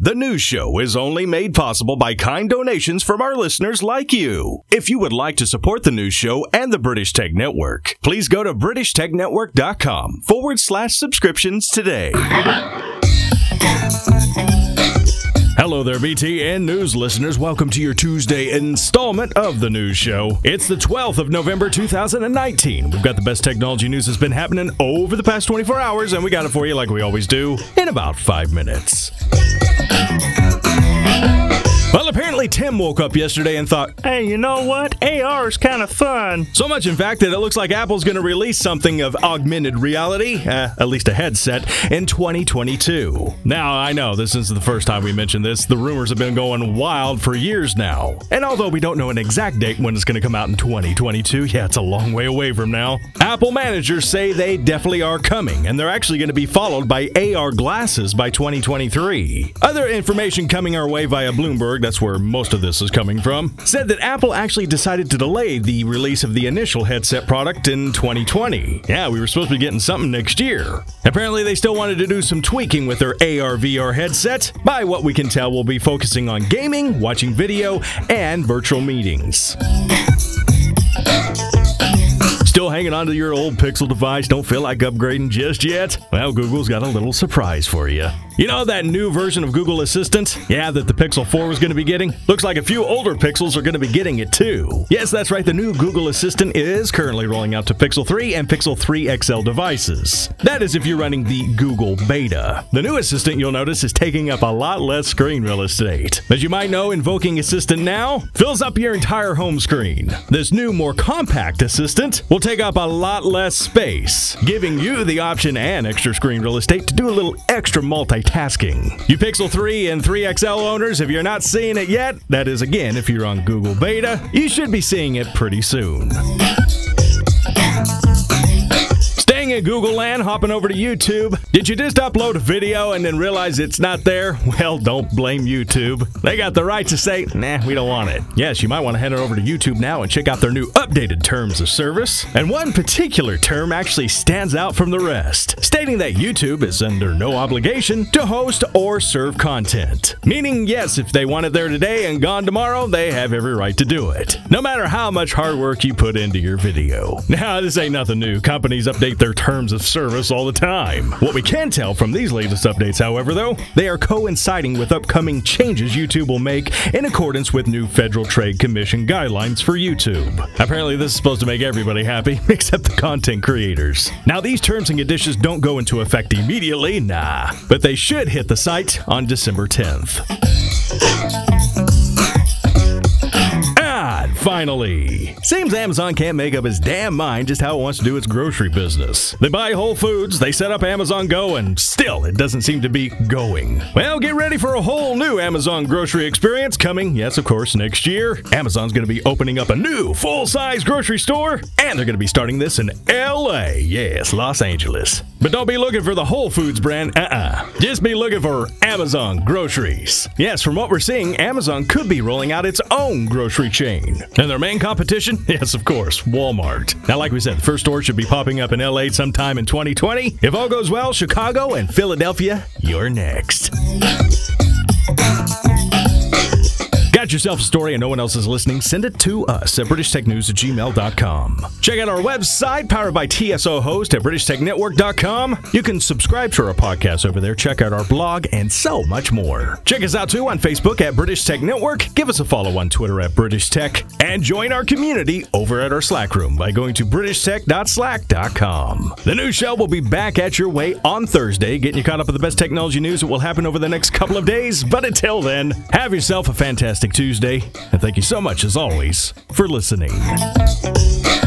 The news show is only made possible by kind donations from our listeners like you. If you would like to support the news show and the British Tech Network, please go to BritishTechNetwork.com/subscriptions today. Hello there, BTN News listeners. Welcome to your Tuesday installment of the news show. It's the 12th of November, 2019. We've got the best technology news that's been happening over the past 24 hours, and we got it for you like we always do in about 5 minutes. Well, apparently Tim woke up yesterday and thought, hey, you know what? AR is kind of fun. So much, in fact, that it looks like Apple's going to release something of augmented reality, at least a headset, in 2022. Now, I know this isn't the first time we mentioned this. The rumors have been going wild for years now. And although we don't know an exact date when it's going to come out in 2022, yeah, it's a long way away from now, Apple managers say they definitely are coming, and they're actually going to be followed by AR glasses by 2023. Other information coming our way via Bloomberg, that's where most of this is coming from, said that Apple actually decided to delay the release of the initial headset product in 2020. Yeah, we were supposed to be getting something next year. Apparently, they still wanted to do some tweaking with their AR/VR headset. By what we can tell, we'll be focusing on gaming, watching video, and virtual meetings. Still hanging on to your old Pixel device? Don't feel like upgrading just yet? Well, Google's got a little surprise for you. You know that new version of Google Assistant? Yeah, that the Pixel 4 was going to be getting? Looks like a few older Pixels are going to be getting it too. Yes, that's right, the new Google Assistant is currently rolling out to Pixel 3 and Pixel 3 XL devices. That is if you're running the Google Beta. The new Assistant, you'll notice, is taking up a lot less screen real estate. As you might know, invoking Assistant now fills up your entire home screen. This new, more compact Assistant will take up a lot less space, giving you the option and extra screen real estate to do a little extra multitasking. You Pixel 3 and 3 XL owners, if you're not seeing it yet, that is again if you're on Google Beta, you should be seeing it pretty soon. Staying in Google land, hopping over to YouTube. Did you just upload a video and then realize it's not there? Well, don't blame YouTube. They got the right to say, nah, we don't want it. Yes, you might want to head over to YouTube now and check out their new updated terms of service. And one particular term actually stands out from the rest, stating that YouTube is under no obligation to host or serve content. Meaning, yes, if they want it there today and gone tomorrow, they have every right to do it, no matter how much hard work you put into your video. Now, this ain't nothing new. Companies update their terms of service all the time. What we can tell from these latest updates, however, though, they are coinciding with upcoming changes YouTube will make in accordance with new Federal Trade Commission guidelines for YouTube. Apparently, this is supposed to make everybody happy, except the content creators. Now, these terms and conditions don't go into effect immediately, nah, but they should hit the site on December 10th. Finally, seems Amazon can't make up its damn mind just how it wants to do its grocery business. They buy Whole Foods, they set up Amazon Go, and still it doesn't seem to be going. Well, get ready for a whole new Amazon grocery experience coming, yes, of course, next year. Amazon's going to be opening up a new full-size grocery store, and they're going to be starting this in LA, yes, Los Angeles. But don't be looking for the Whole Foods brand, Just be looking for Amazon groceries. Yes, from what we're seeing, Amazon could be rolling out its own grocery chain. And their main competition? Yes, of course, Walmart. Now, like we said, the first store should be popping up in LA sometime in 2020. If all goes well, Chicago and Philadelphia, you're next. Got yourself a story and no one else is listening? Send it to us at BritishTechNews@gmail.com. Check out our website, powered by TSO Host at BritishTechNetwork.com. You can subscribe to our podcast over there, check out our blog, and so much more. Check us out too on Facebook at British Tech Network. Give us a follow on Twitter at British Tech. And join our community over at our Slack room by going to BritishTech.slack.com. The new show will be back at your way on Thursday, getting you caught up with the best technology news that will happen over the next couple of days. But until then, have yourself a fantastic Tuesday, and thank you so much, as always, for listening.